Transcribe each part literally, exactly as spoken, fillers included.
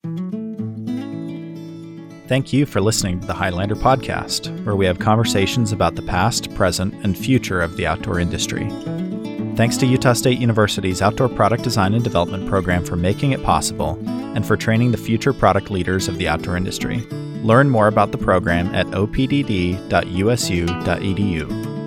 Thank you for listening to the Highlander Podcast, where we have conversations about the past, present, and future of the outdoor industry. Thanks to Utah State University's Outdoor Product Design and Development program for making it possible and for training the future product leaders of the outdoor industry. Learn more about the program at o p d d dot u s u dot e d u.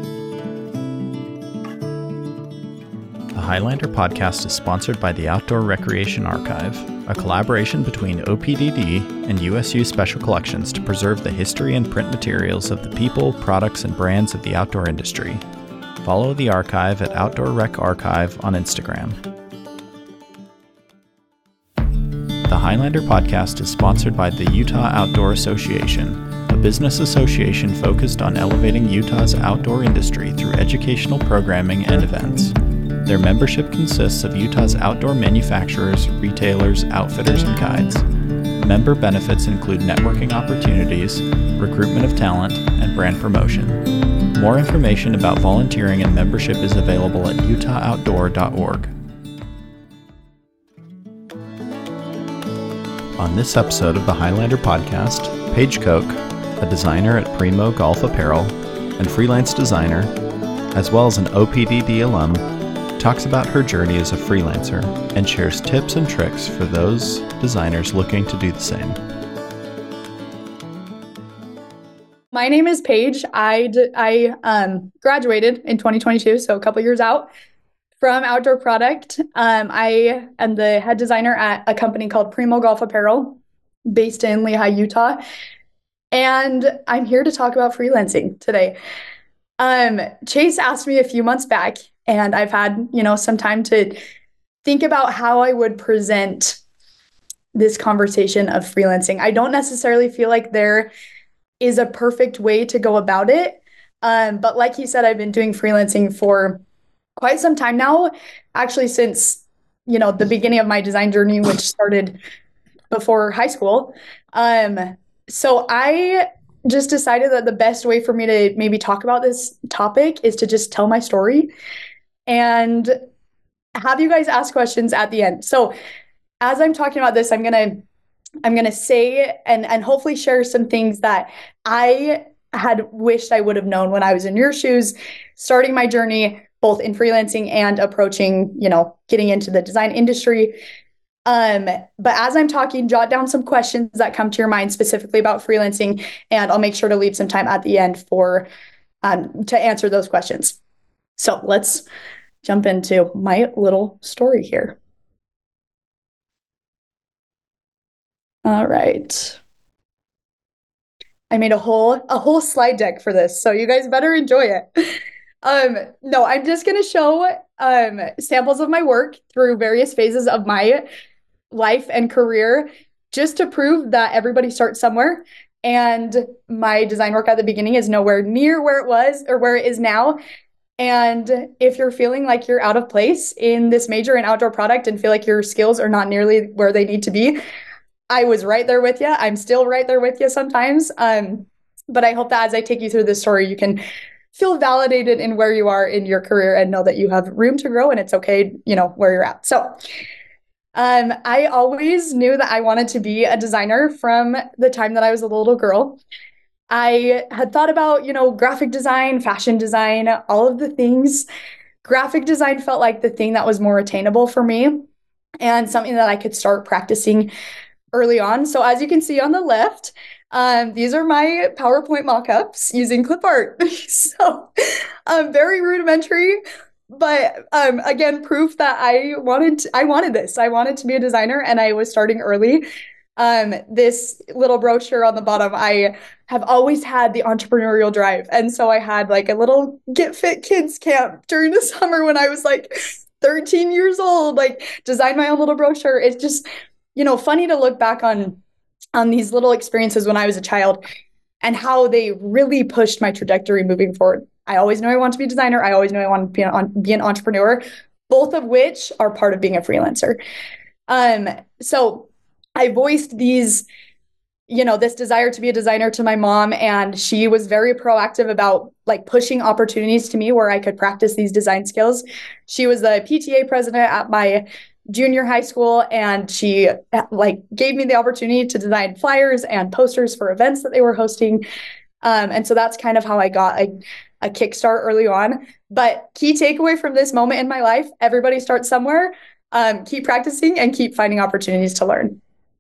The Highlander Podcast is sponsored by the Outdoor Recreation Archive, a collaboration between O P D D and U S U Special Collections to preserve the history and print materials of the people, products, and brands of the outdoor industry. Follow the archive at Outdoor Rec Archive on Instagram. The Highlander Podcast is sponsored by the Utah Outdoor Association, a business association focused on elevating Utah's outdoor industry through educational programming and events. Their membership consists of Utah's outdoor manufacturers, retailers, outfitters, and guides. Member benefits include networking opportunities, recruitment of talent, and brand promotion. More information about volunteering and membership is available at utah outdoor dot org. On this episode of the Highlander Podcast, Paige Koch, a designer at Primo Golf Apparel and freelance designer, as well as an O P D D alum, talks about her journey as a freelancer and shares tips and tricks for those designers looking to do the same. My name is Paige. I, d- I um, graduated in twenty twenty-two, so a couple years out from Outdoor Product. Um, I am the head designer at a company called Primo Golf Apparel based in Lehi, Utah. And I'm here to talk about freelancing today. Um, Chase asked me a few months back, and I've had, you know, some time to think about how I would present this conversation of freelancing. I don't necessarily feel like there is a perfect way to go about it. Um, but like he said, I've been doing freelancing for quite some time now, actually since, you know, the beginning of my design journey, which started before high school. Um, so I just decided that the best way for me to maybe talk about this topic is to just tell my story and have you guys ask questions at the end. So as I'm talking about this, I'm going to I'm going to say and, and hopefully share some things that I had wished I would have known when I was in your shoes, starting my journey, both in freelancing and approaching, you know, getting into the design industry. Um, but as I'm talking, jot down some questions that come to your mind specifically about freelancing, and I'll make sure to leave some time at the end for um, to answer those questions. So let's jump into my little story here. All right. I made a whole a whole slide deck for this, so you guys better enjoy it. Um, no, I'm just going to show um, samples of my work through various phases of my life and career, just to prove that everybody starts somewhere. And my design work at the beginning is nowhere near where it was or where it is now. And if you're feeling like you're out of place in this major in outdoor product and feel like your skills are not nearly where they need to be, I was right there with you. I'm still right there with you sometimes. Um, but I hope that as I take you through this story, you can feel validated in where you are in your career and know that you have room to grow and it's okay, you know, where you're at. So um, I always knew that I wanted to be a designer from the time that I was a little girl. I had thought about, you know, graphic design, fashion design, all of the things. Graphic design felt like the thing that was more attainable for me and something that I could start practicing early on. So as you can see on the left, um, these are my PowerPoint mock-ups using clip art. So um, very rudimentary, but um, again, proof that I wanted to, I wanted this. I wanted to be a designer and I was starting early. Um, this little brochure on the bottom, I have always had the entrepreneurial drive. And so I had like a little Get Fit Kids camp during the summer when I was like thirteen years old, like designed my own little brochure. It's just, you know, funny to look back on on these little experiences when I was a child and how they really pushed my trajectory moving forward. I always knew I wanted to be a designer. I always knew I wanted to be an, be an entrepreneur, both of which are part of being a freelancer. Um, so I voiced these, you know, this desire to be a designer to my mom, and she was very proactive about like pushing opportunities to me where I could practice these design skills. She was the P T A president at my junior high school, and she like gave me the opportunity to design flyers and posters for events that they were hosting. Um, and so that's kind of how I got a, a kickstart early on. But key takeaway from this moment in my life, everybody starts somewhere. Um, keep practicing and keep finding opportunities to learn.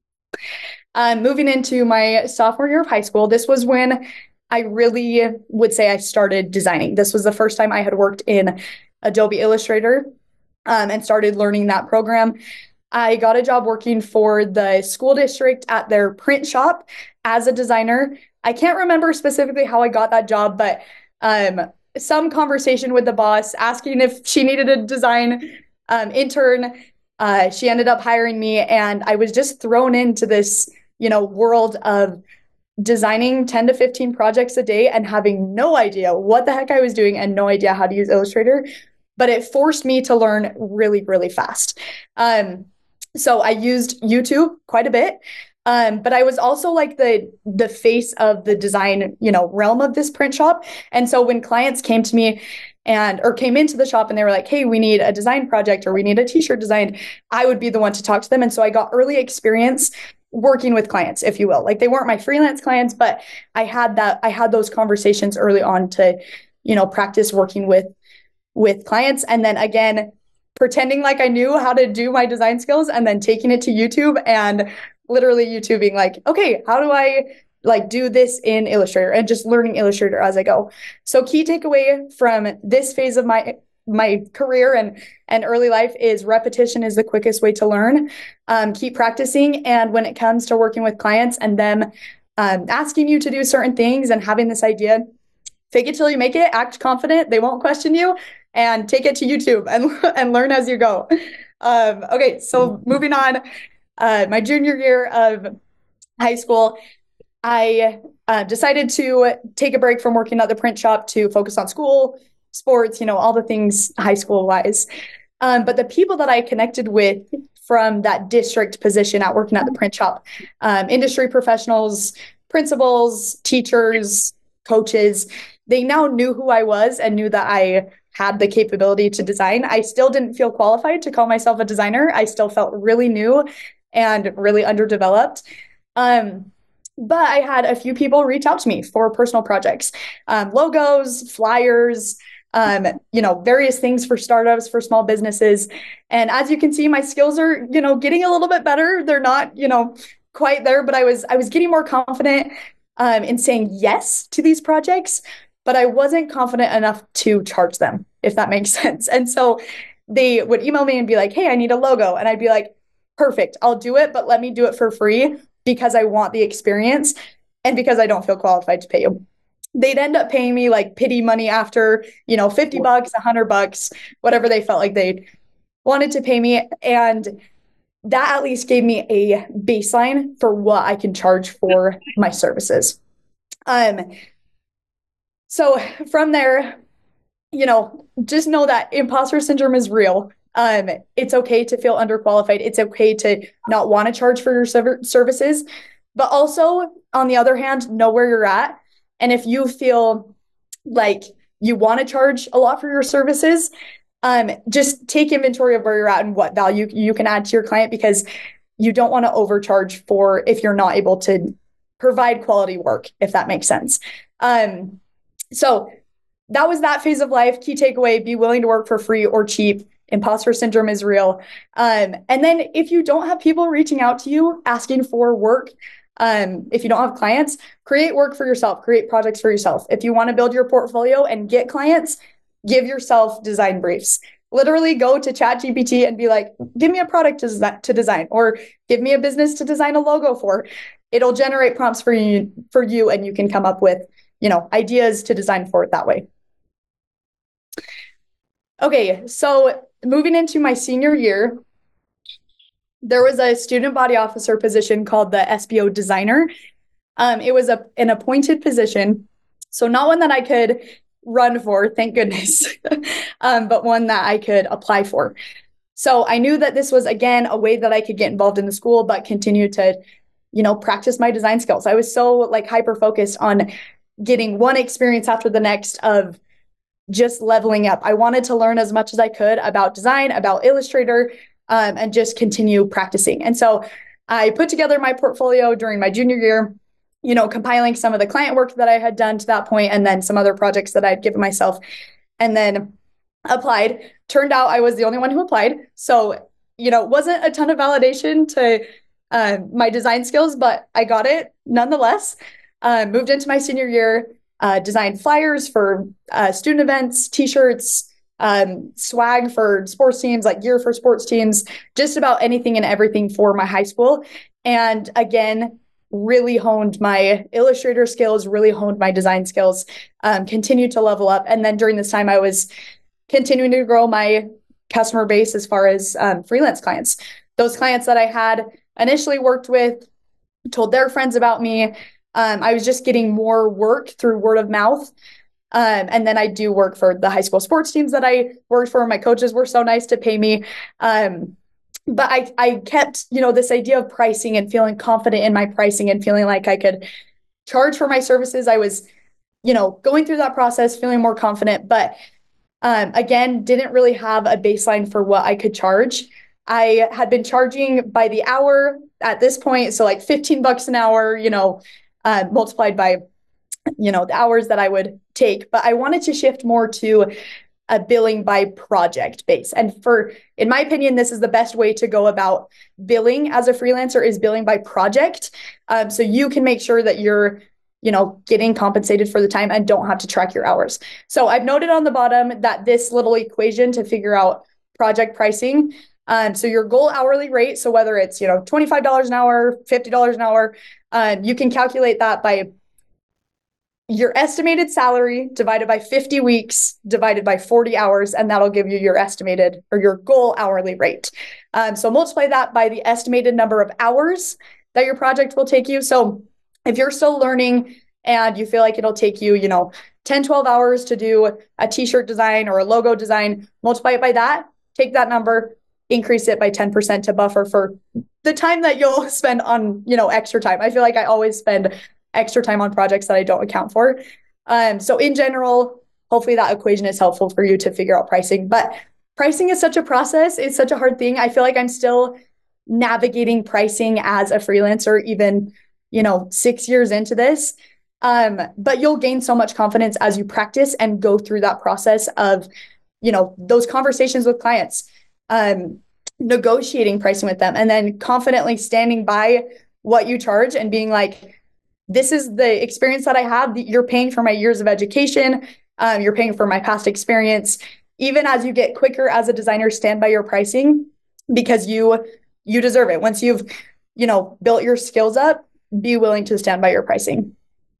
Um, moving into my sophomore year of high school, this was when I really would say I started designing. This was the first time I had worked in Adobe Illustrator um, and started learning that program. I got a job working for the school district at their print shop as a designer. I can't remember specifically how I got that job, but um, some conversation with the boss asking if she needed a design um, intern. Uh, she ended up hiring me, and I was just thrown into this, you know, world of designing ten to fifteen projects a day and having no idea what the heck I was doing and no idea how to use Illustrator. But it forced me to learn really, really fast. Um, so I used YouTube quite a bit. Um, but I was also like the the face of the design, you know, realm of this print shop. And so when clients came to me and or came into the shop and they were like, hey, we need a design project or we need a t-shirt designed, I would be the one to talk to them. And so I got early experience working with clients, if you will. Like they weren't my freelance clients, but I had that, I had those conversations early on to, you know, practice working with with clients. And then again, pretending like I knew how to do my design skills and then taking it to YouTube and literally YouTubing like, okay, how do I like do this in Illustrator, and just learning Illustrator as I go. So key takeaway from this phase of my my career and and early life is repetition is the quickest way to learn. Um, keep practicing. And when it comes to working with clients and them um, asking you to do certain things and having this idea, fake it till you make it, act confident. They won't question you, and take it to YouTube and, and learn as you go. Um, okay, so moving on, uh, my junior year of high school, I uh, decided to take a break from working at the print shop to focus on school, sports, you know, all the things high school wise. Um, but the people that I connected with from that district position at working at the print shop, um, industry professionals, principals, teachers, coaches, they now knew who I was and knew that I had the capability to design. I still didn't feel qualified to call myself a designer. I still felt really new and really underdeveloped. Um, but I had a few people reach out to me for personal projects, um, logos, flyers, um, you know, various things for startups, for small businesses. And as you can see, my skills are, you know, getting a little bit better. They're not, you know, quite there, but I was, I was getting more confident um, in saying yes to these projects, but I wasn't confident enough to charge them, if that makes sense. And so they would email me and be like, hey, I need a logo. And I'd be like, perfect, I'll do it, but let me do it for free because I want the experience and because I don't feel qualified to pay you. They'd end up paying me like pity money after, you know, fifty bucks, a hundred bucks, whatever they felt like they wanted to pay me. And that at least gave me a baseline for what I can charge for my services. Um, so from there, you know, just know that imposter syndrome is real. Um, it's okay to feel underqualified. It's okay to not want to charge for your serv- services, but also on the other hand, know where you're at. And if you feel like you want to charge a lot for your services, um, just take inventory of where you're at and what value you can add to your client, because you don't want to overcharge for if you're not able to provide quality work, if that makes sense. Um, so that was that phase of life. Key takeaway, be willing to work for free or cheap. Imposter syndrome is real. Um, and then if you don't have people reaching out to you asking for work, um, if you don't have clients, create work for yourself, create projects for yourself. If you want to build your portfolio and get clients, give yourself design briefs. Literally go to ChatGPT and be like, give me a product to, to design, or give me a business to design a logo for. It'll generate prompts for you, for you, and you can come up with, you know, ideas to design for it that way. Okay, so moving into my senior year, there was a student body officer position called the S B O designer. Um, it was a, an appointed position, so not one that I could run for, thank goodness, um, but one that I could apply for. So I knew that this was, again, a way that I could get involved in the school, but continue to, you know, practice my design skills. I was so like hyper focused on getting one experience after the next of just leveling up. I wanted to learn as much as I could about design, about Illustrator, um, and just continue practicing. And so I put together my portfolio during my junior year, you know, compiling some of the client work that I had done to that point, and then some other projects that I'd given myself, and then applied. Turned out I was the only one who applied. So, you know, wasn't a ton of validation to uh, my design skills, but I got it nonetheless. Uh, moved into my senior year, uh, designed flyers for uh, student events, t-shirts, um, swag for sports teams, like gear for sports teams, just about anything and everything for my high school. And again, really honed my Illustrator skills, really honed my design skills, um, continued to level up. And then during this time, I was continuing to grow my customer base as far as um, freelance clients. Those clients that I had initially worked with told their friends about me. Um, I was just getting more work through word of mouth. Um, and then I do work for the high school sports teams that I worked for. My coaches were so nice to pay me. Um, but I, I kept, you know, this idea of pricing and feeling confident in my pricing and feeling like I could charge for my services. I was, you know, going through that process, feeling more confident, but um, again, didn't really have a baseline for what I could charge. I had been charging by the hour at this point. So like fifteen bucks an hour, you know, uh, multiplied by, you know, the hours that I would take. But I wanted to shift more to a billing by project base. And for, in my opinion, this is the best way to go about billing as a freelancer, is billing by project. Um, so you can make sure that you're, you know, getting compensated for the time and don't have to track your hours. So I've noted on the bottom that this little equation to figure out project pricing. Um, so your goal hourly rate, so whether it's, you know, twenty-five dollars an hour, fifty dollars an hour, um, you can calculate that by your estimated salary divided by fifty weeks divided by forty hours, and that'll give you your estimated or your goal hourly rate. Um, so multiply that by the estimated number of hours that your project will take you. So if you're still learning and you feel like it'll take you, you know, ten, twelve hours to do a t-shirt design or a logo design, multiply it by that, take that number, increase it by ten percent to buffer for the time that you'll spend on, you know, extra time. I feel like I always spend extra time on projects that I don't account for. Um, so in general, hopefully that equation is helpful for you to figure out pricing. But pricing is such a process. It's such a hard thing. I feel like I'm still navigating pricing as a freelancer, even, you know, six years into this. Um, but you'll gain so much confidence as you practice and go through that process of, you know, those conversations with clients, um, negotiating pricing with them, and then confidently standing by what you charge and being like, this is the experience that I have. You're paying for my years of education. Um, you're paying for my past experience. Even as you get quicker as a designer, stand by your pricing, because you you deserve it. Once you've, you know, built your skills up, be willing to stand by your pricing.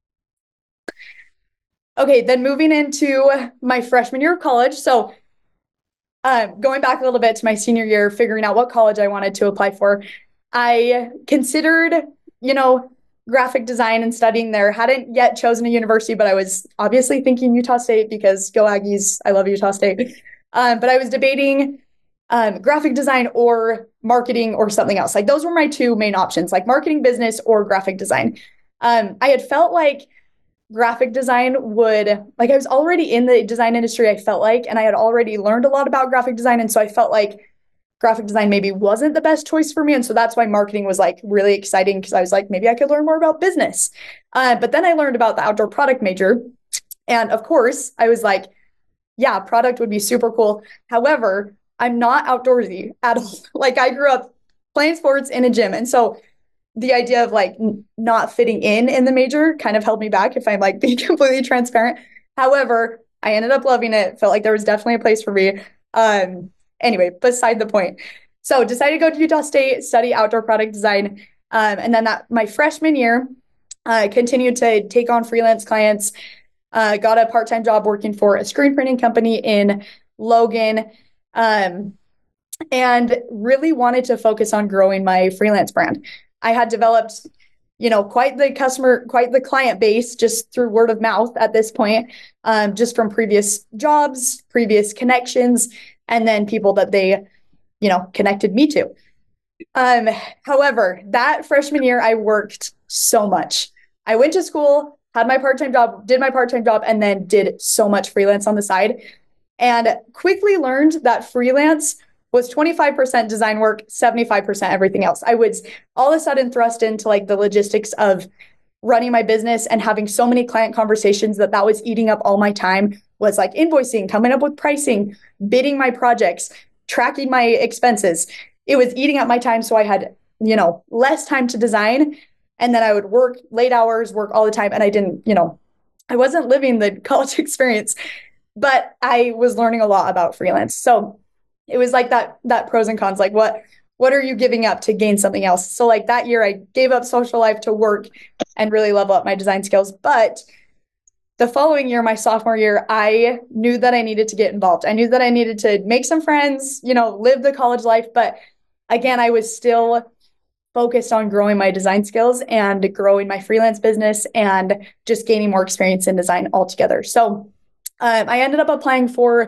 Okay, then moving into my freshman year of college. So uh, going back a little bit to my senior year, figuring out what college I wanted to apply for, I considered, you know, graphic design and studying there. Hadn't yet chosen a university, but I was obviously thinking Utah State, because go Aggies, I love Utah State. Um, but I was debating um, graphic design or marketing or something else. Like those were my two main options, like marketing, business, or graphic design. Um, I had felt like graphic design would, like I was already in the design industry, I felt like, and I had already learned a lot about graphic design. And so I felt like graphic design maybe wasn't the best choice for me. And so that's why marketing was like really exciting, because I was like, maybe I could learn more about business. Uh, but then I learned about the outdoor product major. And of course, I was like, yeah, product would be super cool. However, I'm not outdoorsy at all. Like I grew up playing sports in a gym. And so the idea of like n- not fitting in in the major kind of held me back, if I'm like being completely transparent. However, I ended up loving it. Felt like there was definitely a place for me. Um, Anyway, beside the point. So decided to go to Utah State, study outdoor product design. Um, and then that my freshman year, I uh, continued to take on freelance clients, uh, got a part-time job working for a screen printing company in Logan, um, and really wanted to focus on growing my freelance brand. I had developed, you know, quite the customer, quite the client base just through word of mouth at this point, um, just from previous jobs, previous connections, and then people that they, you know, connected me to. Um, however, that freshman year, I worked so much. I went to school, had my part-time job, did my part-time job, and then did so much freelance on the side, and quickly learned that freelance was twenty-five percent design work, seventy-five percent everything else. I was all of a sudden thrust into like the logistics of running my business and having so many client conversations that that was eating up all my time, was like invoicing, coming up with pricing, bidding my projects, tracking my expenses. It was eating up my time. So I had, you know, less time to design. And then I would work late hours, work all the time. And I didn't, you know, I wasn't living the college experience, but I was learning a lot about freelance. So it was like that, that pros and cons, like what, what are you giving up to gain something else? So like that year I gave up social life to work and really level up my design skills. But the following year, my sophomore year, I knew that I needed to get involved. I knew that I needed to make some friends, you know, live the college life. But again, I was still focused on growing my design skills and growing my freelance business and just gaining more experience in design altogether. So um, I ended up applying for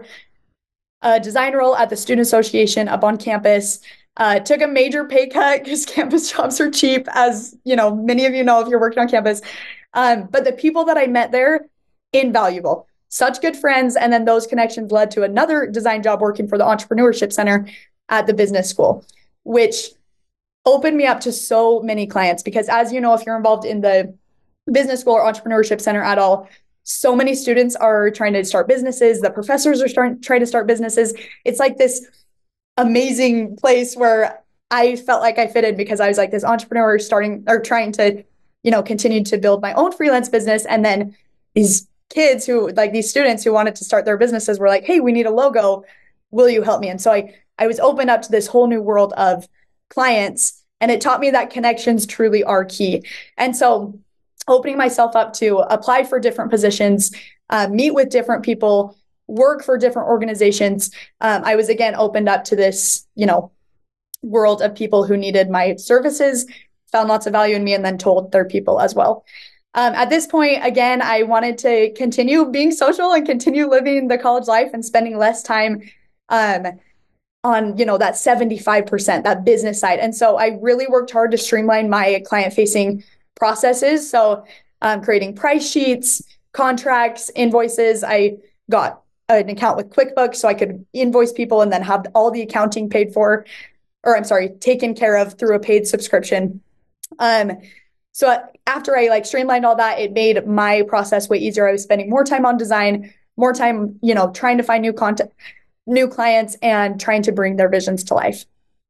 a design role at the Student Association up on campus. Uh, took a major pay cut because campus jobs are cheap, as you know, many of you know if you're working on campus. Um, but the people that I met there, invaluable, such good friends. And then those connections led to another design job working for the Entrepreneurship Center at the business school, which opened me up to so many clients. Because as you know, if you're involved in the business school or Entrepreneurship Center at all, so many students are trying to start businesses. The professors are starting trying to start businesses. It's like this amazing place where I felt like I fitted because I was like this entrepreneur starting or trying to, you know, continue to build my own freelance business. And then these kids who like these students who wanted to start their businesses were like, hey, we need a logo. Will you help me? And so I, I was opened up to this whole new world of clients, and it taught me that connections truly are key. And so opening myself up to apply for different positions, uh, meet with different people, work for different organizations. Um, I was again opened up to this, you know, world of people who needed my services, found lots of value in me, and then told their people as well. Um, at this point, again, I wanted to continue being social and continue living the college life and spending less time um, on, you know, that seventy-five percent, that business side. And so I really worked hard to streamline my client-facing processes. So um, creating price sheets, contracts, invoices. I got an account with QuickBooks so I could invoice people and then have all the accounting paid for, or I'm sorry, taken care of through a paid subscription. Um, so after I like streamlined all that, it made my process way easier. I was spending more time on design, more time, you know, trying to find new content, new clients, and trying to bring their visions to life.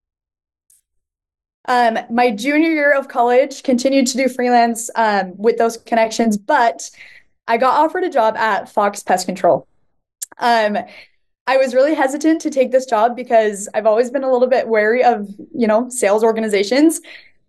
Um, my junior year of college, continued to do freelance um, with those connections, but I got offered a job at Fox Pest Control. Um, I was really hesitant to take this job because I've always been a little bit wary of, you know, sales organizations.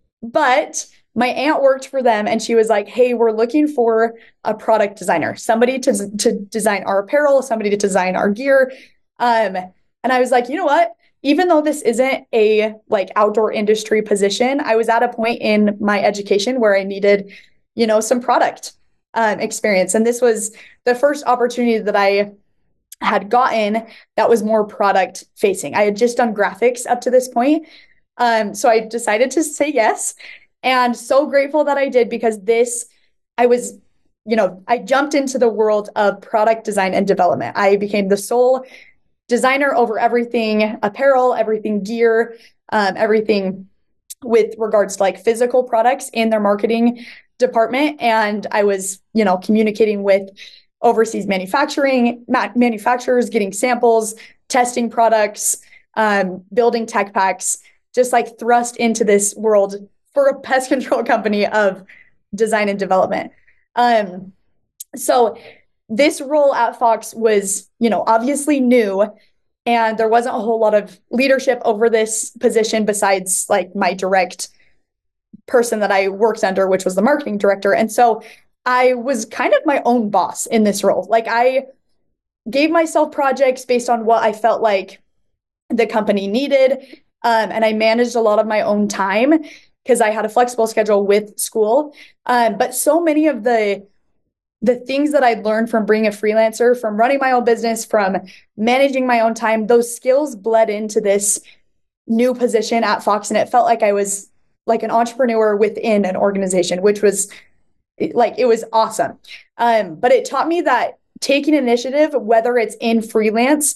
But my aunt worked for them and she was like, hey, we're looking for a product designer, somebody to, to design our apparel, somebody to design our gear. Um, and I was like, you know what? Even though this isn't a like outdoor industry position, I was at a point in my education where I needed, you know, some product um, experience. And this was the first opportunity that I had gotten that was more product facing. I had just done graphics up to this point. Um, so I decided to say yes, and so grateful that I did, because this, I was, you know, I jumped into the world of product design and development. I became the sole designer over everything apparel, everything gear, um, everything with regards to like physical products in their marketing department. And I was, you know, communicating with overseas manufacturing, ma- manufacturers, getting samples, testing products, um, building tech packs, just like thrust into this world for a pest control company of design and development. Um, so this role at Fox was, you know, obviously new, and there wasn't a whole lot of leadership over this position besides like my direct person that I worked under, which was the marketing director. And so I was kind of my own boss in this role. Like I gave myself projects based on what I felt like the company needed. Um, and I managed a lot of my own time because I had a flexible schedule with school. Um, but so many of the the things that I'd learned from being a freelancer, from running my own business, from managing my own time, those skills bled into this new position at Fox. And it felt like I was like an entrepreneur within an organization, which was like, it was awesome. Um, but it taught me that taking initiative, whether it's in freelance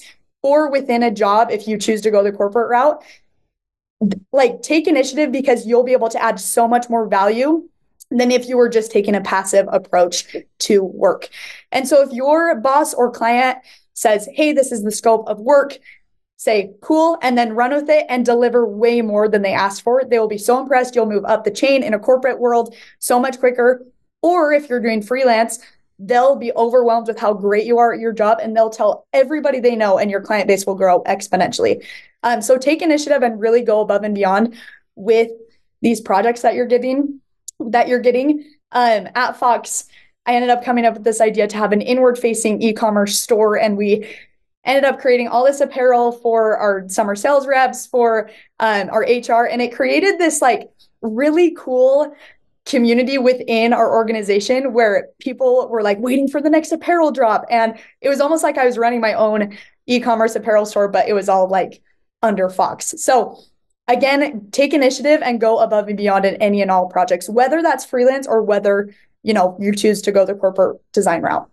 or within a job, if you choose to go the corporate route, like take initiative because you'll be able to add so much more value than if you were just taking a passive approach to work. And so if your boss or client says, hey, this is the scope of work, say, cool, and then run with it and deliver way more than they asked for. They will be so impressed. You'll move up the chain in a corporate world so much quicker. Or if you're doing freelance, they'll be overwhelmed with how great you are at your job and they'll tell everybody they know and your client base will grow exponentially. Um, so take initiative and really go above and beyond with these projects that you're giving, that you're getting. Um, at Fox, I ended up coming up with this idea to have an inward facing e-commerce store, and we ended up creating all this apparel for our summer sales reps, for um, our H R, and it created this like really cool community within our organization where people were like waiting for the next apparel drop. And it was almost like I was running my own e-commerce apparel store, but it was all like under Fox. So again, take initiative and go above and beyond in any and all projects, whether that's freelance or whether, you know, you choose to go the corporate design route.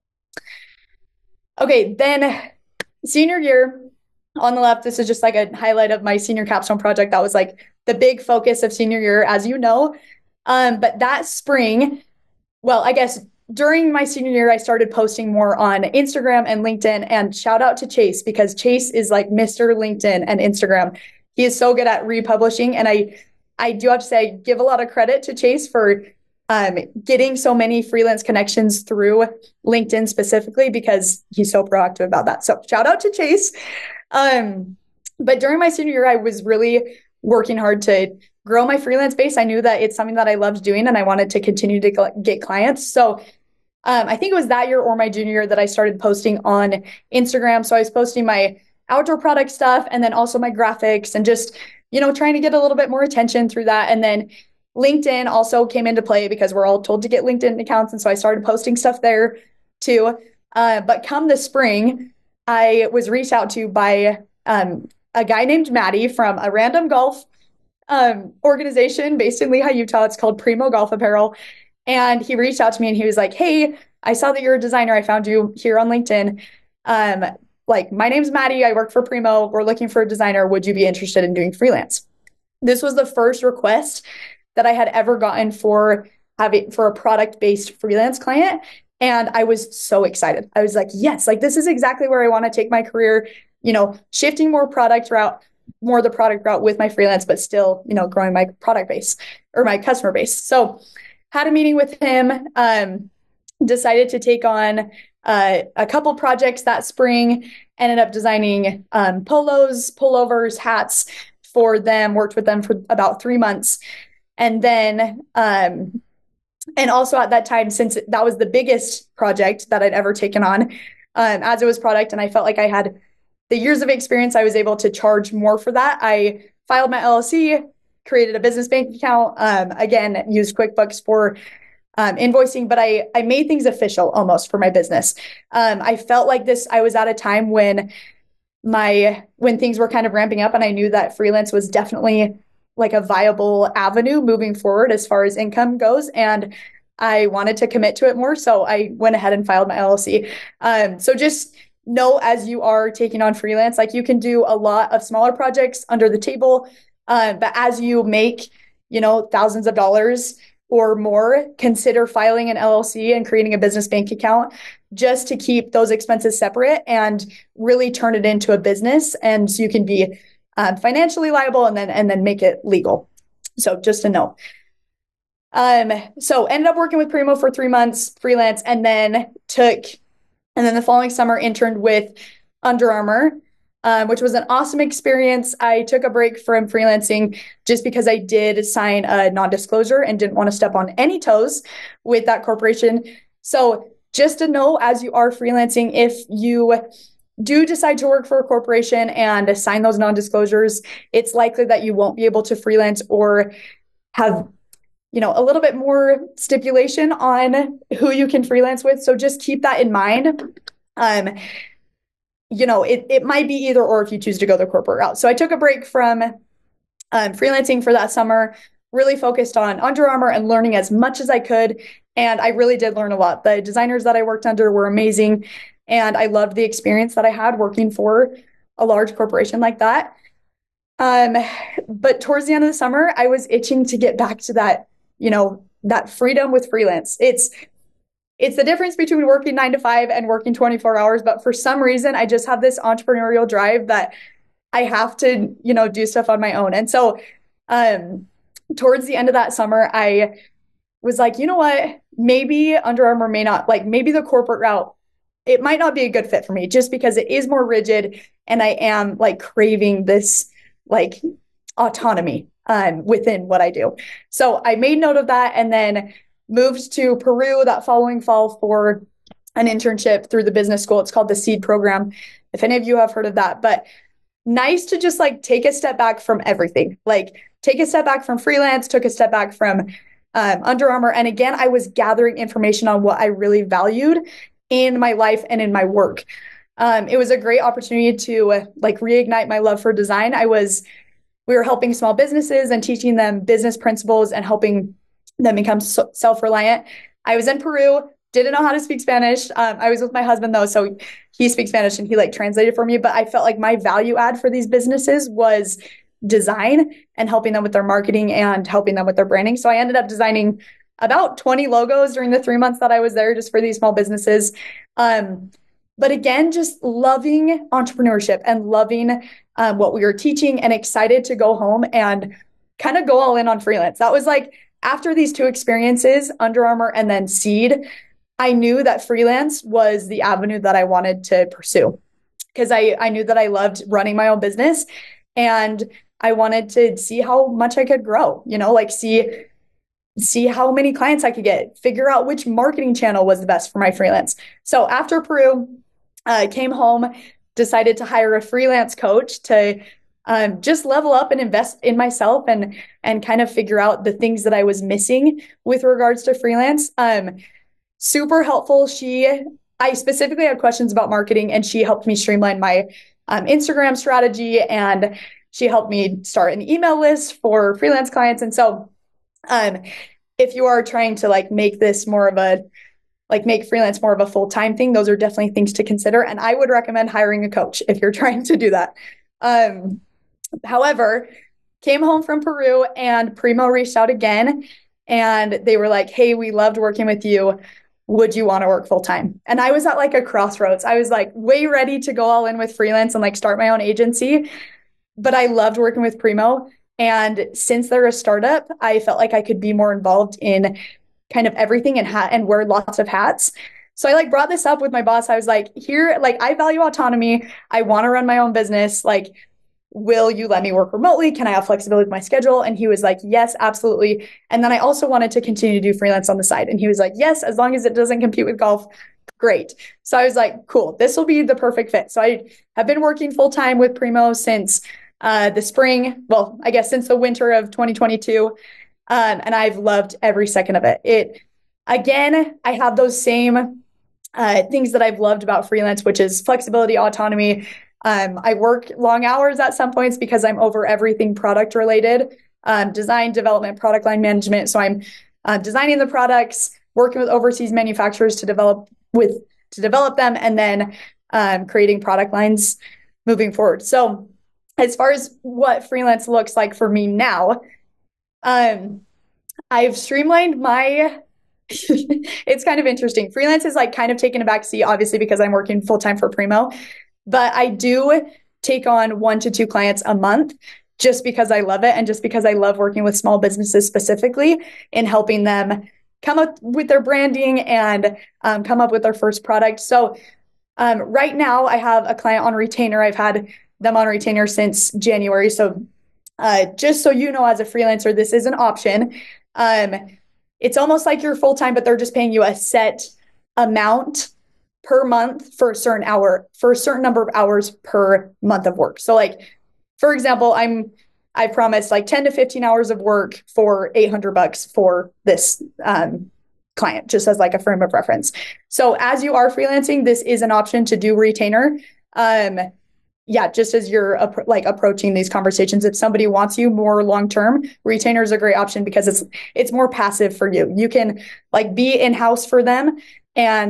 Okay, then senior year on the left, this is just like a highlight of my senior capstone project. That was like the big focus of senior year, as you know. Um, but that spring, well, I guess during my senior year, I started posting more on Instagram and LinkedIn, and shout out to Chase because Chase is like Mister LinkedIn and Instagram. He is so good at republishing. And I, I do have to say, I give a lot of credit to Chase for um, getting so many freelance connections through LinkedIn specifically because he's so proactive about that. So shout out to Chase. Um, but during my senior year, I was really working hard to grow my freelance base. I knew that it's something that I loved doing and I wanted to continue to get clients. So um, I think it was that year or my junior year that I started posting on Instagram. So I was posting my outdoor product stuff and then also my graphics and just, you know, trying to get a little bit more attention through that. And then LinkedIn also came into play because we're all told to get LinkedIn accounts. And so I started posting stuff there too. Uh, but come the spring, I was reached out to by um, a guy named Maddie from a random golf um, organization based in Lehigh, Utah. It's called Primo Golf Apparel. And he reached out to me and he was like, hey, I saw that you're a designer. I found you here on LinkedIn. Um, like, my name's Maddie. I work for Primo. We're looking for a designer. Would you be interested in doing freelance? This was the first request that I had ever gotten for having for a product-based freelance client. And I was so excited. I was like, yes, like this is exactly where I want to take my career, you know, shifting more product route, more the product route with my freelance, but still, you know, growing my product base or my customer base. So had a meeting with him, um, decided to take on uh, a couple projects that spring, ended up designing um, polos, pullovers, hats for them, worked with them for about three months. And then, um, and also at that time, since that was the biggest project that I'd ever taken on, um, as it was product, and I felt like I had the years of experience, I was able to charge more for that. I filed my L L C, created a business bank account, um, again, used QuickBooks for um, invoicing, but I, I made things official almost for my business. Um, I felt like this, I was at a time when my, when things were kind of ramping up and I knew that freelance was definitely like a viable avenue moving forward as far as income goes. And I wanted to commit to it more. So I went ahead and filed my L L C. Um, so just know as you are taking on freelance, like you can do a lot of smaller projects under the table. Um, but as you make, you know, thousands of dollars or more, consider filing an L L C and creating a business bank account just to keep those expenses separate and really turn it into a business. And so you can be um, financially liable and then and then make it legal. So just a note. Um, so ended up working with Primo for three months freelance, and then took, and then the following summer interned with Under Armour, um, which was an awesome experience. I took a break from freelancing just because I did sign a non-disclosure and didn't want to step on any toes with that corporation. So just to know, as you are freelancing, if you do decide to work for a corporation and sign those non-disclosures, it's likely that you won't be able to freelance or have, you know, a little bit more stipulation on who you can freelance with. So just keep that in mind. Um, you know, it, it might be either or if you choose to go the corporate route. So I took a break from um, freelancing for that summer, really focused on Under Armour and learning as much as I could. And I really did learn a lot. The designers that I worked under were amazing. And I loved the experience that I had working for a large corporation like that. Um, but towards the end of the summer, I was itching to get back to that, you know, that freedom with freelance. It's it's the difference between working nine to five and working twenty-four hours. But for some reason, I just have this entrepreneurial drive that I have to, you know, do stuff on my own. And so um, towards the end of that summer, I was like, you know what, maybe Under Armour may not, like maybe the corporate route, it might not be a good fit for me just because it is more rigid and I am like craving this like autonomy um, within what I do. So I made note of that and then moved to Peru that following fall for an internship through the business school. It's called the SEED program, if any of you have heard of that. But nice to just like take a step back from everything, like take a step back from freelance, took a step back from um, Under Armour. And again, I was gathering information on what I really valued in my life and in my work. Um, it was a great opportunity to uh, like reignite my love for design. I was, we were helping small businesses and teaching them business principles and helping them become so self-reliant. I was in Peru, didn't know how to speak Spanish. Um, I was with my husband though, so he speaks Spanish and he like translated for me, but I felt like my value add for these businesses was design and helping them with their marketing and helping them with their branding. So I ended up designing about twenty logos during the three months that I was there just for these small businesses. Um, but again, just loving entrepreneurship and loving um, what we were teaching and excited to go home and kind of go all in on freelance. That was like, after these two experiences, Under Armour and then SEED, I knew that freelance was the avenue that I wanted to pursue because I, I knew that I loved running my own business and I wanted to see how much I could grow, you know, like see, see how many clients I could get, figure out which marketing channel was the best for my freelance. So after Peru, I uh, came home, decided to hire a freelance coach to Um, just level up and invest in myself and and kind of figure out the things that I was missing with regards to freelance. Um, super helpful. She, I specifically had questions about marketing and she helped me streamline my um, Instagram strategy and she helped me start an email list for freelance clients. And so um, if you are trying to like make this more of a, like make freelance more of a full-time thing, those are definitely things to consider. And I would recommend hiring a coach if you're trying to do that. Um, However, came home from Peru and Primo reached out again and they were like, hey, we loved working with you. Would you want to work full time? And I was at like a crossroads. I was like way ready to go all in with freelance and like start my own agency. But I loved working with Primo. And since they're a startup, I felt like I could be more involved in kind of everything and hat and wear lots of hats. So I like brought this up with my boss. I was like, here, like I value autonomy. I want to run my own business. Like, will you let me work remotely? Can I have flexibility with my schedule? And he was like, yes, absolutely. And then I also wanted to continue to do freelance on the side. And he was like, yes, as long as it doesn't compete with golf, great. So I was like, cool, this will be the perfect fit. So I have been working full time with Primo since uh, the spring. Well, I guess since the winter of twenty twenty-two. Um, and I've loved every second of it. It, again, I have those same uh, things that I've loved about freelance, which is flexibility, autonomy. Um, I work long hours at some points because I'm over everything product related, um, design, development, product line management. So I'm uh, designing the products, working with overseas manufacturers to develop with to develop them, and then um, creating product lines moving forward. So as far as what freelance looks like for me now, um, I've streamlined my it's kind of interesting. Freelance is like kind of taken a back seat, obviously, because I'm working full time for Primo. But I do take on one to two clients a month just because I love it and just because I love working with small businesses specifically in helping them come up with their branding and um, come up with their first product. So um, right now I have a client on retainer. I've had them on retainer since January. So uh, just so you know, as a freelancer, this is an option. Um, it's almost like you're full-time, but they're just paying you a set amount per month for a certain hour, for a certain number of hours per month of work. So like, for example, I'm, I promised like ten to fifteen hours of work for eight hundred bucks for this um, client, just as like a frame of reference. So as you are freelancing, this is an option to do retainer. Um, yeah, just as you're ap- like approaching these conversations, if somebody wants you more long-term, retainer is a great option because it's, it's more passive for you. You can like be in-house for them and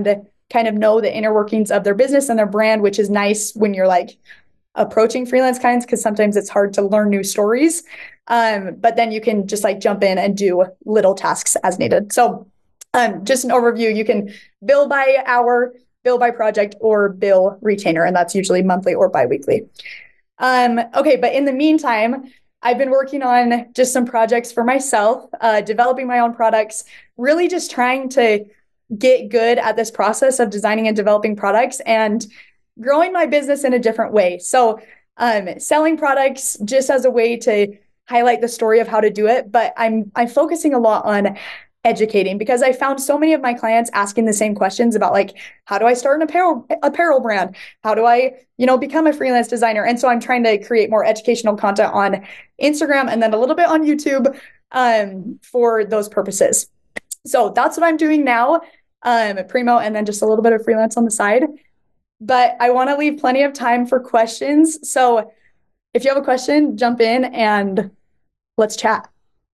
kind of know the inner workings of their business and their brand, which is nice when you're like approaching freelance clients, because sometimes it's hard to learn new stories. Um, but then you can just like jump in and do little tasks as needed. So um, just an overview, you can bill by hour, bill by project, or bill retainer, and that's usually monthly or biweekly. Um, okay, but in the meantime, I've been working on just some projects for myself, uh, developing my own products, really just trying to get good at this process of designing and developing products and growing my business in a different way. So um, selling products just as a way to highlight the story of how to do it, but I'm I'm focusing a lot on educating, because I found so many of my clients asking the same questions about like, how do I start an apparel apparel brand? How do I, you know, become a freelance designer? And so I'm trying to create more educational content on Instagram and then a little bit on YouTube um, for those purposes. So that's what I'm doing now, um, Primo, and then just a little bit of freelance on the side. But I want to leave plenty of time for questions. So if you have a question, jump in and let's chat.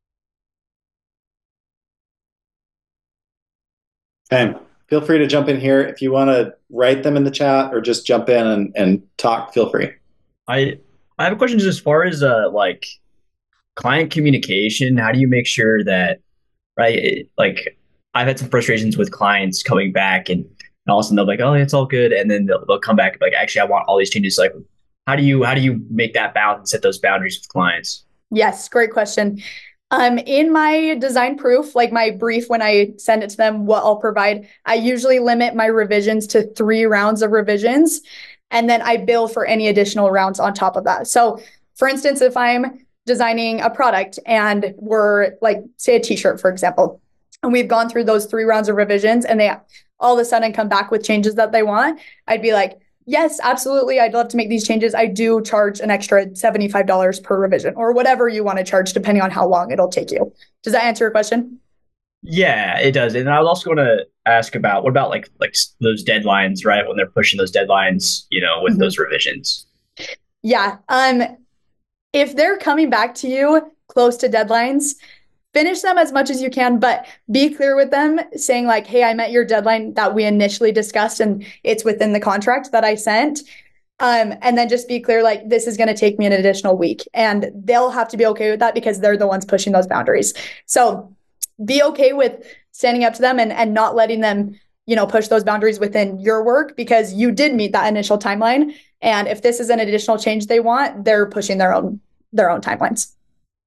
Okay. Feel free to jump in here. If you want to write them in the chat or just jump in and, and talk, feel free. I I have a question just as far as uh like client communication. How do you make sure that, right? It, like I've had some frustrations with clients coming back and, and all of a sudden they'll be like, oh, it's all good, and then they'll, they'll come back and be like, actually, I want all these changes. Like, how do you how do you make that balance and set those boundaries with clients? Yes, great question. Um, in my design proof, like my brief, when I send it to them, what I'll provide, I usually limit my revisions to three rounds of revisions, and then I bill for any additional rounds on top of that. So for instance, if I'm designing a product and we're like, say a t-shirt, for example, and we've gone through those three rounds of revisions and they all of a sudden come back with changes that they want, I'd be like, yes, absolutely, I'd love to make these changes. I do charge an extra seventy-five dollars per revision, or whatever you want to charge, depending on how long it'll take you. Does that answer your question? Yeah, it does. And I was also going to ask about, what about like like those deadlines, right? When they're pushing those deadlines, you know, with mm-hmm. those revisions. Yeah. Um, if they're coming back to you close to deadlines, finish them as much as you can, but be clear with them, saying like, hey, I met your deadline that we initially discussed and it's within the contract that I sent. Um, and then just be clear, like, this is going to take me an additional week, and they'll have to be okay with that because they're the ones pushing those boundaries. So be okay with standing up to them and, and not letting them, you know, push those boundaries within your work, because you did meet that initial timeline. And if this is an additional change they want, they're pushing their own, their own timelines.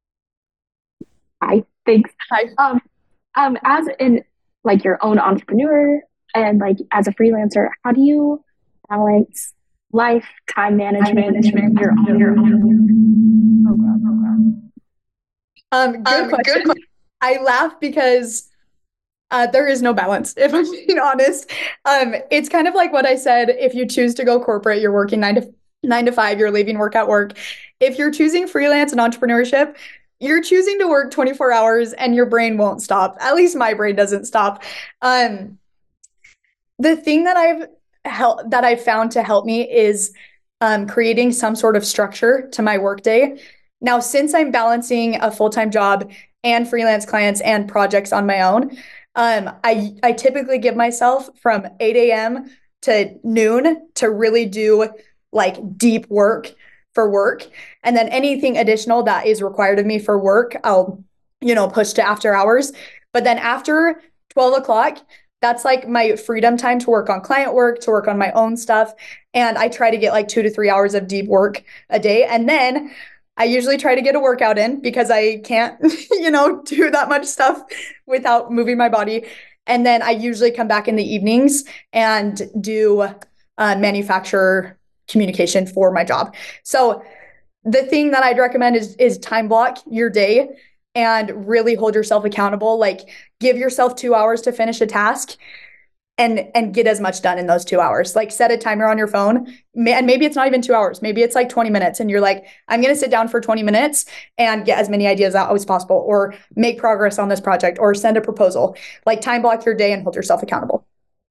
Hi, thanks. Hi. Um, um, as in like your own entrepreneur and like as a freelancer, how do you balance life, time management, time management your own, your own? Oh God, oh God. Um, good um, question. Good. I laugh because uh, there is no balance, if I'm being honest. Um, it's kind of like what I said. If you choose to go corporate, you're working nine to nine to five, you're leaving work at work. If you're choosing freelance and entrepreneurship, you're choosing to work twenty-four hours and your brain won't stop. At least my brain doesn't stop. Um, the thing that I've help, that I've found to help me is um, creating some sort of structure to my workday. Now, since I'm balancing a full-time job and freelance clients and projects on my own, um, I, I typically give myself from eight a.m. to noon to really do like deep work for work. And then anything additional that is required of me for work, I'll, you know, push to after hours. But then after twelve o'clock, that's like my freedom time to work on client work, to work on my own stuff. And I try to get like two to three hours of deep work a day. And then I usually try to get a workout in, because I can't, you know, do that much stuff without moving my body. And then I usually come back in the evenings and do uh, manufacturer communication for my job. So the thing that I'd recommend is, is time block your day and really hold yourself accountable. Like, give yourself two hours to finish a task and, and get as much done in those two hours. Like, set a timer on your phone, and maybe it's not even two hours. Maybe it's like twenty minutes, and you're like, I'm going to sit down for twenty minutes and get as many ideas out as possible, or make progress on this project, or send a proposal. Like, time block your day and hold yourself accountable.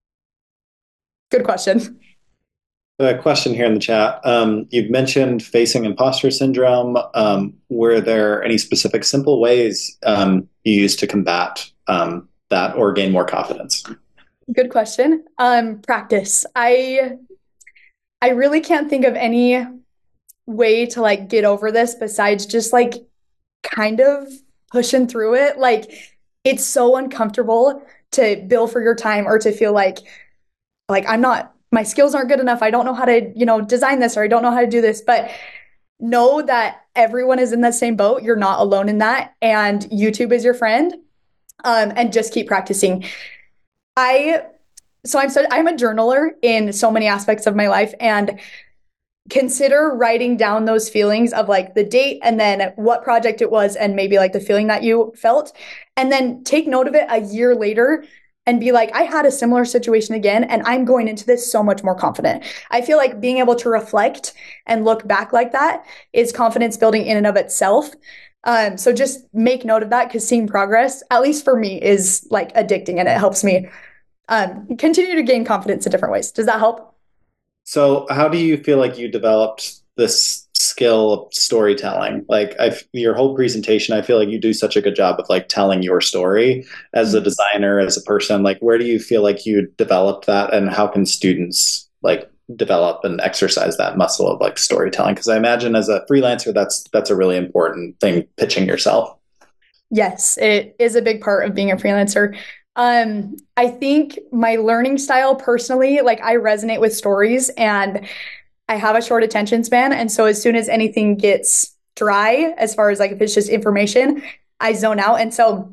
Good question. A question here in the chat. Um, you've mentioned facing imposter syndrome. Um, were there any specific simple ways um, you used to combat um, that or gain more confidence? Good question. Um, practice. I I really can't think of any way to like get over this besides just like kind of pushing through it. Like it's so uncomfortable to bill for your time or to feel like like I'm not my skills aren't good enough. I don't know how to, you know, design this or I don't know how to do this, but know that everyone is in the same boat. You're not alone in that and YouTube is your friend. Um, and just keep practicing. I so I'm so I'm a journaler in so many aspects of my life and consider writing down those feelings of like the date and then what project it was and maybe like the feeling that you felt and then take note of it a year later and be like I had a similar situation again and I'm going into this so much more confident. I feel like being able to reflect and look back like that is confidence building in and of itself. Um, so just make note of that because seeing progress, at least for me, is like addicting and it helps me um, continue to gain confidence in different ways. Does that help? So how do you feel like you developed this skill of storytelling? Like I've, your whole presentation, I feel like you do such a good job of like telling your story as a designer, as a person. Like where do you feel like you developed that and how can students like develop and exercise that muscle of like storytelling? Because I imagine as a freelancer, that's that's a really important thing, pitching yourself. Yes, it is a big part of being a freelancer. Um, I think my learning style personally, like I resonate with stories and I have a short attention span. And so as soon as anything gets dry, as far as like if it's just information, I zone out. And so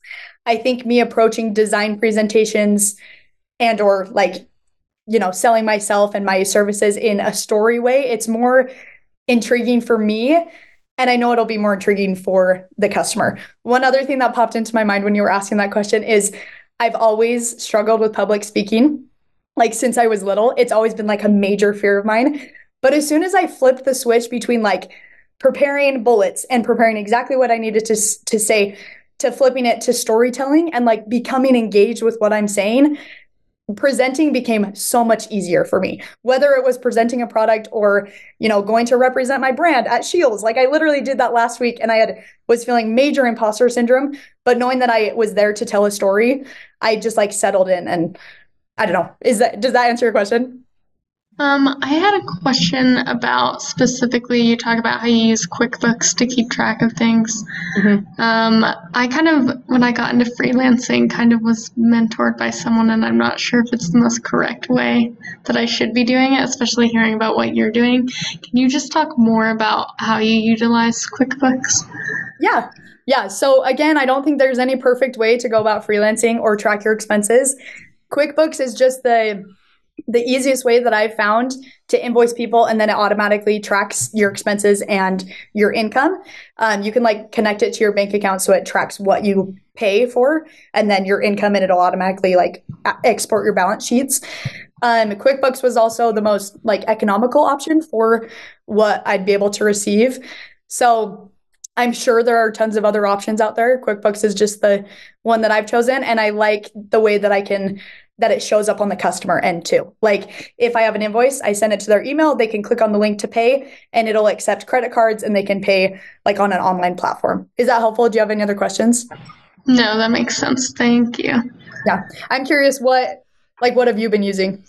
I think me approaching design presentations and or like, you know, selling myself and my services in a story way, it's more intriguing for me. And I know it'll be more intriguing for the customer. One other thing that popped into my mind when you were asking that question is I've always struggled with public speaking. Like since I was little, it's always been like a major fear of mine. But as soon as I flipped the switch between like preparing bullets and preparing exactly what I needed to, to say to flipping it to storytelling and like becoming engaged with what I'm saying, presenting became so much easier for me, whether it was presenting a product or, you know, going to represent my brand at Shields. Like I literally did that last week and I had was feeling major imposter syndrome, but knowing that I was there to tell a story, I just like settled in and I don't know. Is that, does that answer your question? Um, I had a question about specifically, you talk about how you use QuickBooks to keep track of things. Mm-hmm. Um, I kind of, when I got into freelancing, kind of was mentored by someone, and I'm not sure if it's the most correct way that I should be doing it, especially hearing about what you're doing. Can you just talk more about how you utilize QuickBooks? Yeah. Yeah. So again, I don't think there's any perfect way to go about freelancing or track your expenses. QuickBooks is just the the easiest way that I've found to invoice people, and then it automatically tracks your expenses and your income. Um, you can like connect it to your bank account so it tracks what you pay for and then your income, and it'll automatically like export your balance sheets. Um, QuickBooks was also the most like economical option for what I'd be able to receive. So I'm sure there are tons of other options out there. QuickBooks is just the one that I've chosen, and I like the way that I can that it shows up on the customer end too. Like if I have an invoice, I send it to their email, they can click on the link to pay and it'll accept credit cards and they can pay like on an online platform. Is that helpful? Do you have any other questions? No, that makes sense. Thank you. Yeah. I'm curious what, like what have you been using?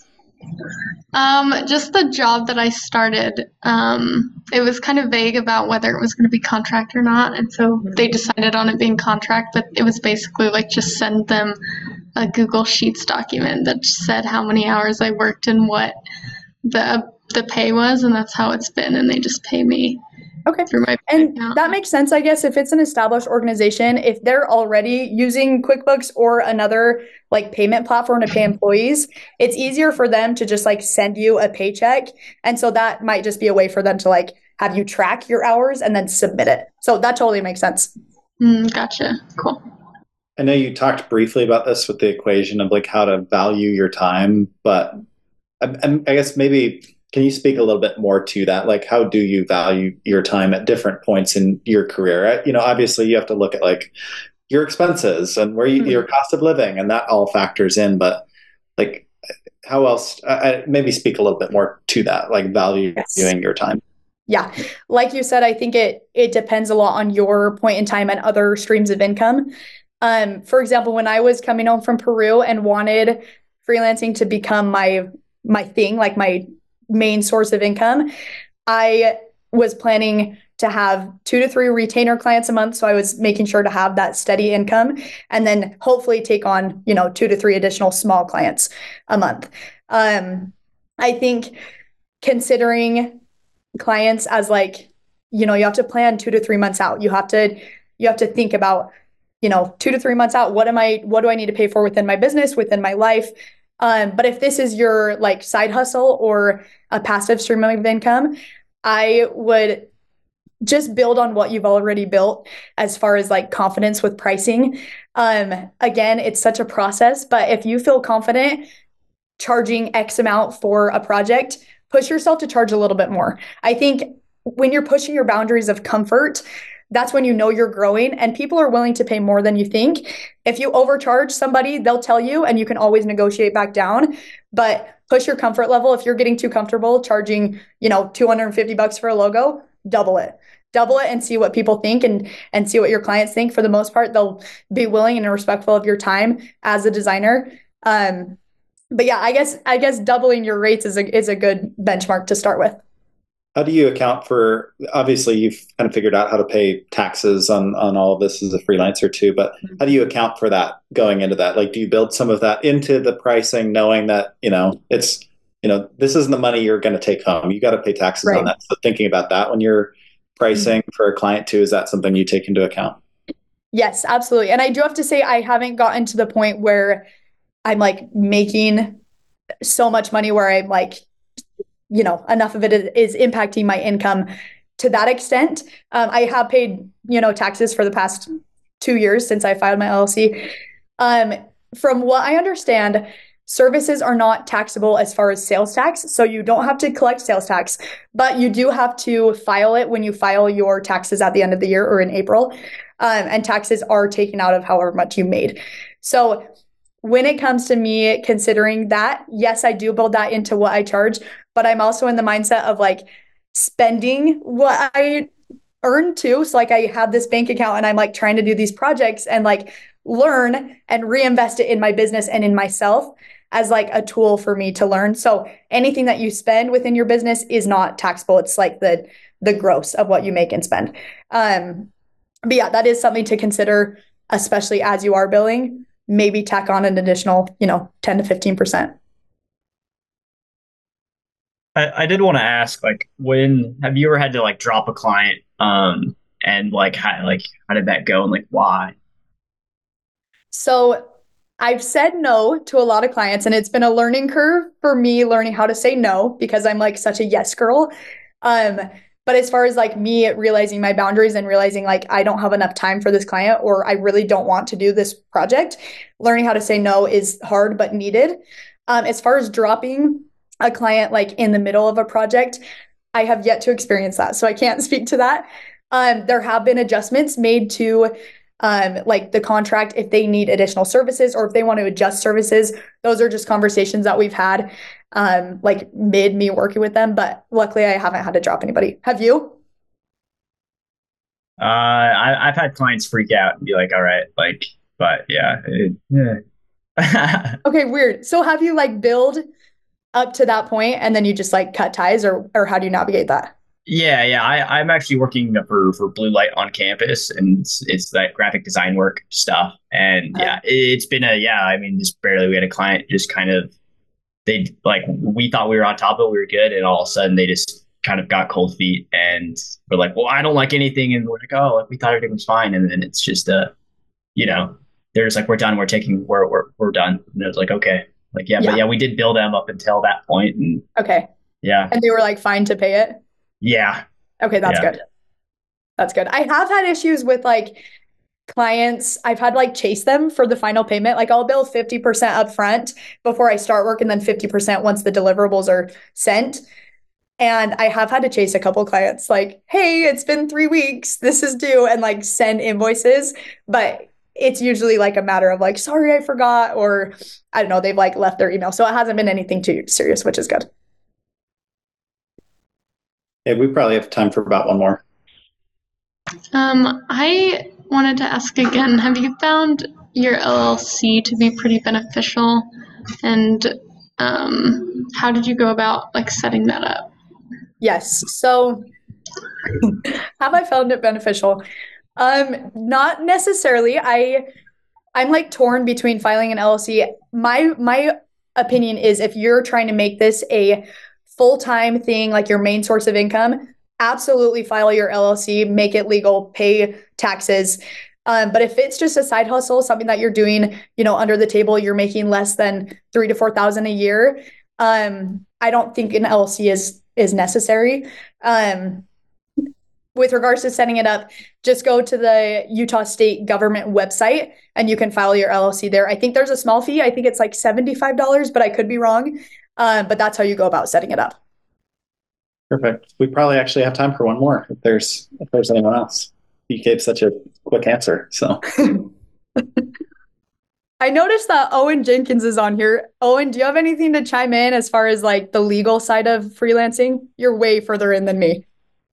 Um, just the job that I started, um, it was kind of vague about whether it was going to be contract or not. And so they decided on it being contract, but it was basically like just send them a Google Sheets document that said how many hours I worked and what the the pay was, and that's how it's been. And they just pay me. Okay. Through my and account. That makes sense, I guess, if it's an established organization, if they're already using QuickBooks or another like payment platform to pay employees, it's easier for them to just like send you a paycheck. And so that might just be a way for them to like have you track your hours and then submit it. So that totally makes sense. Mm, gotcha. Cool. I know you talked briefly about this with the equation of like how to value your time, but I, I guess maybe can you speak a little bit more to that? Like, how do you value your time at different points in your career? You know, obviously you have to look at like your expenses and where you, mm-hmm. your cost of living, and that all factors in. But like, how else? I, maybe speak a little bit more to that, like valuing yes. your time. Yeah, like you said, I think it it depends a lot on your point in time and other streams of income. Um, for example, when I was coming home from Peru and wanted freelancing to become my my thing, like my main source of income, I was planning to have two to three retainer clients a month. So I was making sure to have that steady income and then hopefully take on, you know, two to three additional small clients a month. Um, I think considering clients as like, you know, you have to plan two to three months out. You have to, you have to think about, you know, two to three months out, what am I, what do I need to pay for within my business, within my life? Um, but if this is your like side hustle or a passive stream of income, I would just build on what you've already built as far as like confidence with pricing. Um, again, it's such a process, but if you feel confident charging X amount for a project, push yourself to charge a little bit more. I think when you're pushing your boundaries of comfort, that's when you know you're growing and people are willing to pay more than you think. If you overcharge somebody, they'll tell you and you can always negotiate back down, but push your comfort level. If you're getting too comfortable charging, you know, two hundred fifty bucks for a logo, double it. Double it and see what people think and and see what your clients think. For the most part, they'll be willing and respectful of your time as a designer. Um, but yeah, I guess I guess doubling your rates is a is a good benchmark to start with. How do you account for, obviously you've kind of figured out how to pay taxes on, on all of this as a freelancer too, but how do you account for that going into that? Like, do you build some of that into the pricing knowing that, you know, it's, you know, this isn't the money you're going to take home. You got to pay taxes right on that. So thinking about that when you're pricing mm-hmm. for a client too, is that something you take into account? Yes, absolutely. And I do have to say, I haven't gotten to the point where I'm like making so much money where I'm like, you know, enough of it is impacting my income to that extent. Um, I have paid, you know, taxes for the past two years since I filed my L L C. Um, from what I understand, services are not taxable as far as sales tax. So you don't have to collect sales tax, but you do have to file it when you file your taxes at the end of the year or in April. Um, and taxes are taken out of however much you made. So when it comes to me considering that, yes, I do build that into what I charge, but I'm also in the mindset of like spending what I earn too. So like I have this bank account and I'm like trying to do these projects and like learn and reinvest it in my business and in myself as like a tool for me to learn. So anything that you spend within your business is not taxable. It's like the the gross of what you make and spend. Um, but yeah, that is something to consider, especially as you are billing. Maybe tack on an additional, you know, ten to fifteen percent. I, I did want to ask, like, when have you ever had to like drop a client, um, and like how like how did that go and like why? So I've said no to a lot of clients, and it's been a learning curve for me learning how to say no because I'm like such a yes girl. Um, But as far as like me realizing my boundaries and realizing like I don't have enough time for this client or I really don't want to do this project, learning how to say no is hard but needed. Um, as far as dropping a client like in the middle of a project, I have yet to experience that. So I can't speak to that. Um, there have been adjustments made to um, like the contract if they need additional services or if they want to adjust services. Those are just conversations that we've had um, like mid me working with them. But luckily I haven't had to drop anybody. Have you? Uh, I, I've had clients freak out and be like, all right, like, but yeah. It, yeah. Okay, weird. So have you like build up to that point and then you just like cut ties or or how do you navigate that? Yeah, yeah. I, I'm actually working for, for Blue Light on campus, and it's, it's that graphic design work stuff. And yeah, uh, it's been a, yeah, I mean, just barely, we had a client just kind of, they like, we thought we were on top of it, we were good. And all of a sudden they just kind of got cold feet and we're like, well, I don't like anything. And we're like, oh, like, we thought everything was fine. And then it's just, uh, you know, they're just like, we're done. We're taking, we're, we're, we're done. And it was like, okay. Like, yeah, yeah, but yeah, we did bill them up until that point. And okay. Yeah. And they were like, fine to pay it. Yeah. Okay, that's yeah. good. That's good. I have had issues with like clients. I've had like chase them for the final payment. Like I'll bill fifty percent upfront before I start work and then fifty percent once the deliverables are sent. And I have had to chase a couple clients like, hey, it's been three weeks. This is due, and like send invoices. But it's usually like a matter of like, sorry, I forgot, or I don't know, they've like left their email. So it hasn't been anything too serious, which is good. Yeah, we probably have time for about one more. Um, I wanted to ask again, have you found your L L C to be pretty beneficial And um, how did you go about like setting that up? Yes. So have I found it beneficial? Um, not necessarily. I I'm like torn between filing an L L C. My my opinion is if you're trying to make this a full-time thing, like your main source of income, absolutely file your L L C, make it legal, pay taxes. Um, but if it's just a side hustle, something that you're doing, you know, under the table, you're making less than three to four thousand a year. Um, I don't think an L L C is is necessary. Um, with regards to setting it up, just go to the Utah State government website and you can file your L L C there. I think there's a small fee. I think it's like seventy-five dollars, but I could be wrong. Um, but that's how you go about setting it up. Perfect. We probably actually have time for one more if there's if there's anyone else. You gave such a quick answer. So I noticed that Owen Jenkins is on here. Owen, do you have anything to chime in as far as like the legal side of freelancing? You're way further in than me.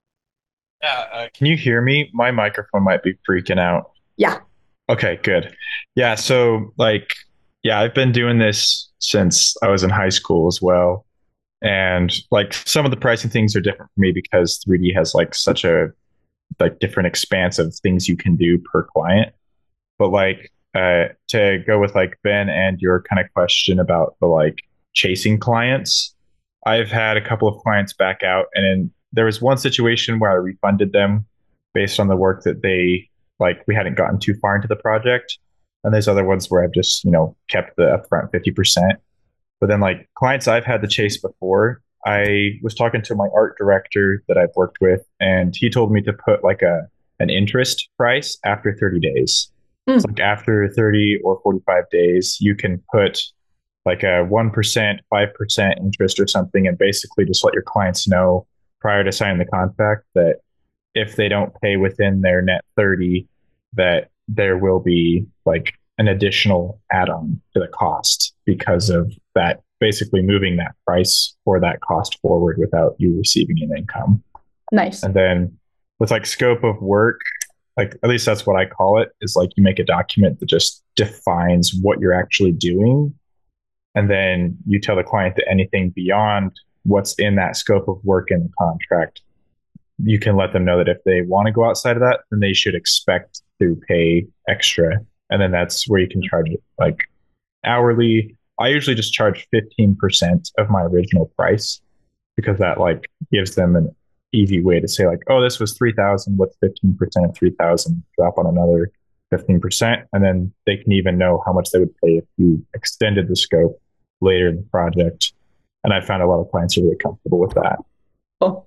Yeah, uh, can you hear me? My microphone might be freaking out. Yeah. Okay, good. Yeah, so like, yeah, I've been doing this since I was in high school as well. And like some of the pricing things are different for me because three D has like such a like different expanse of things you can do per client. But like uh, to go with like Ben and your kind of question about the like chasing clients, I've had a couple of clients back out, and in there was one situation where I refunded them based on the work that they, like, we hadn't gotten too far into the project. And there's other ones where I've just, you know, kept the upfront fifty percent. But then like clients I've had to chase before, I was talking to my art director that I've worked with, and he told me to put like a an interest price after thirty days. Mm. So like after thirty or forty-five days, you can put like a one percent, five percent interest or something, and basically just let your clients know prior to signing the contract that if they don't pay within their net thirty, that there will be like an additional add-on to the cost because of that, basically moving that price for that cost forward without you receiving an income. Nice. And then with like scope of work, like at least that's what I call it, is like you make a document that just defines what you're actually doing. And then you tell the client that anything beyond what's in that scope of work in the contract, you can let them know that if they want to go outside of that, then they should expect to pay extra. And then that's where you can charge it like hourly. I usually just charge fifteen percent of my original price because that like gives them an easy way to say like, oh, this was three thousand, what's fifteen percent of three thousand? Drop on another fifteen percent. And then they can even know how much they would pay if you extended the scope later in the project. And I found a lot of clients are really comfortable with that. Oh.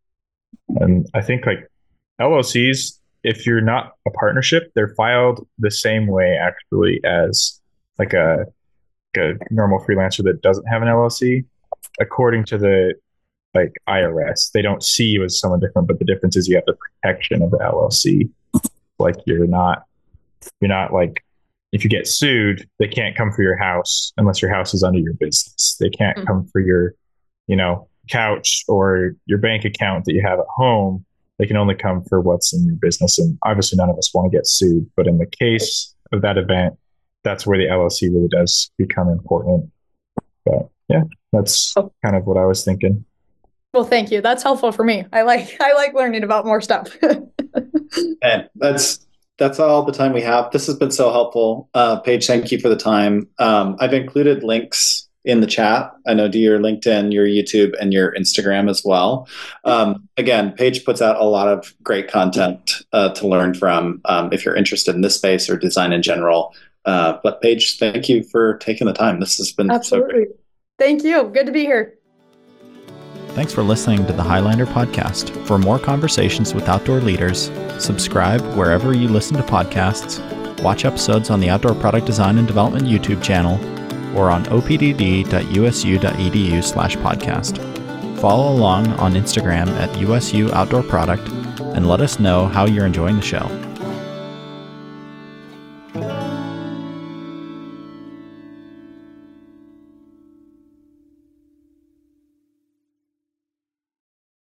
And I think like L L Cs, if you're not a partnership, they're filed the same way actually as like a, like a normal freelancer that doesn't have an L L C. According to the like I R S, they don't see you as someone different, but the difference is you have the protection of the L L C. Like you're not, you're not like, if you get sued, they can't come for your house unless your house is under your business. They can't mm-hmm. come for your, you know, couch or your bank account that you have at home. They can only come for what's in your business. And obviously none of us want to get sued. But in the case of that event, that's where the L L C really does become important. But yeah, that's oh. kind of what I was thinking. Well, thank you. That's helpful for me. I like I like learning about more stuff. And that's that's all the time we have. This has been so helpful. Uh, Paige, thank you for the time. Um, I've included links in the chat. I know to your LinkedIn, your YouTube, and your Instagram as well. Um, again, Paige puts out a lot of great content uh, to learn from um, if you're interested in this space or design in general. Uh, but Paige, thank you for taking the time. This has been Absolutely. so great. Thank you. Good to be here. Thanks for listening to the Highlander podcast. For more conversations with outdoor leaders, subscribe wherever you listen to podcasts, watch episodes on the Outdoor Product Design and Development YouTube channel, or on opdd.usu.edu slash podcast. Follow along on Instagram at U S U Outdoor Product and let us know how you're enjoying the show.